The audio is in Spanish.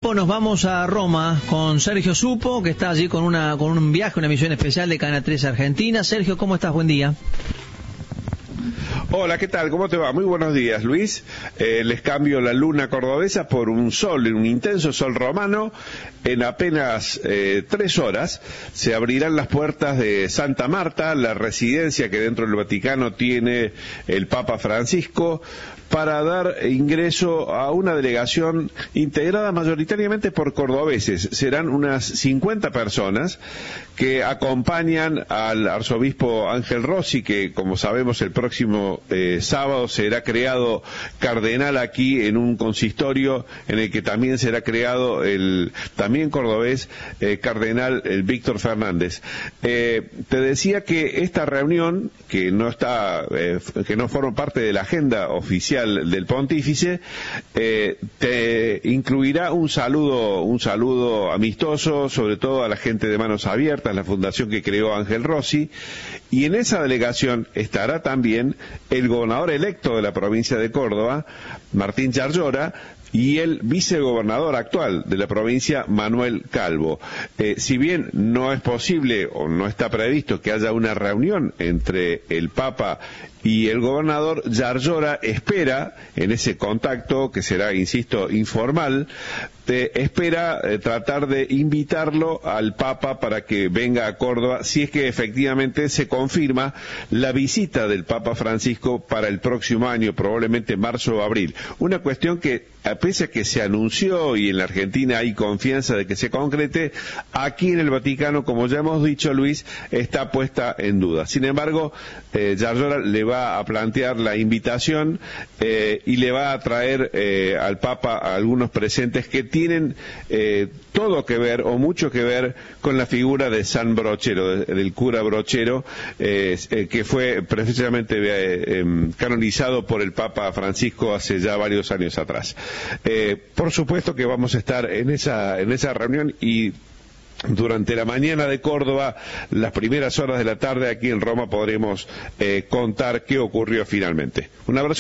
Nos vamos a Roma con Sergio Supo, que está allí con un viaje, una misión especial de Canal 3 Argentina. Sergio, ¿cómo estás? Buen día. Hola, ¿qué tal? ¿Cómo te va? Muy buenos días, Luis. Les cambio la luna cordobesa por un sol, un intenso sol romano. En apenas 3 horas se abrirán las puertas de Santa Marta, la residencia que dentro del Vaticano tiene el Papa Francisco, para dar ingreso a una delegación integrada mayoritariamente por cordobeses. Serán unas 50 personas que acompañan al arzobispo Ángel Rossi, que, como sabemos, el próximo sábado será creado cardenal aquí en un consistorio en el que también será creado el también cordobés cardenal Víctor Fernández. Te decía que esta reunión, que no forma parte de la agenda oficial del pontífice, te incluirá un saludo amistoso, sobre todo a la gente de Manos Abiertas, la fundación que creó Ángel Rossi, y en esa delegación estará también el gobernador electo de la provincia de Córdoba, Martín Yarlora, y el vicegobernador actual de la provincia, Manuel Calvo. Si bien no es posible o no está previsto que haya una reunión entre el Papa y el gobernador, Yarlora espera, en ese contacto, que será, insisto, informal, espera tratar de invitarlo al Papa para que venga a Córdoba, si es que efectivamente se confirma la visita del Papa Francisco para el próximo año, probablemente marzo o abril. Una cuestión que, pese a que se anunció y en la Argentina hay confianza de que se concrete, aquí en el Vaticano, como ya hemos dicho, Luis, está puesta en duda. Sin embargo, Yarlora le va a plantear la invitación y le va a traer al Papa a algunos presentes que tienen todo que ver o mucho que ver con la figura de San Brochero, del cura Brochero, que fue precisamente canonizado por el Papa Francisco hace ya varios años atrás. Por supuesto que vamos a estar en esa reunión, y durante la mañana de Córdoba, las primeras horas de la tarde aquí en Roma, podremos contar qué ocurrió finalmente. Un abrazo.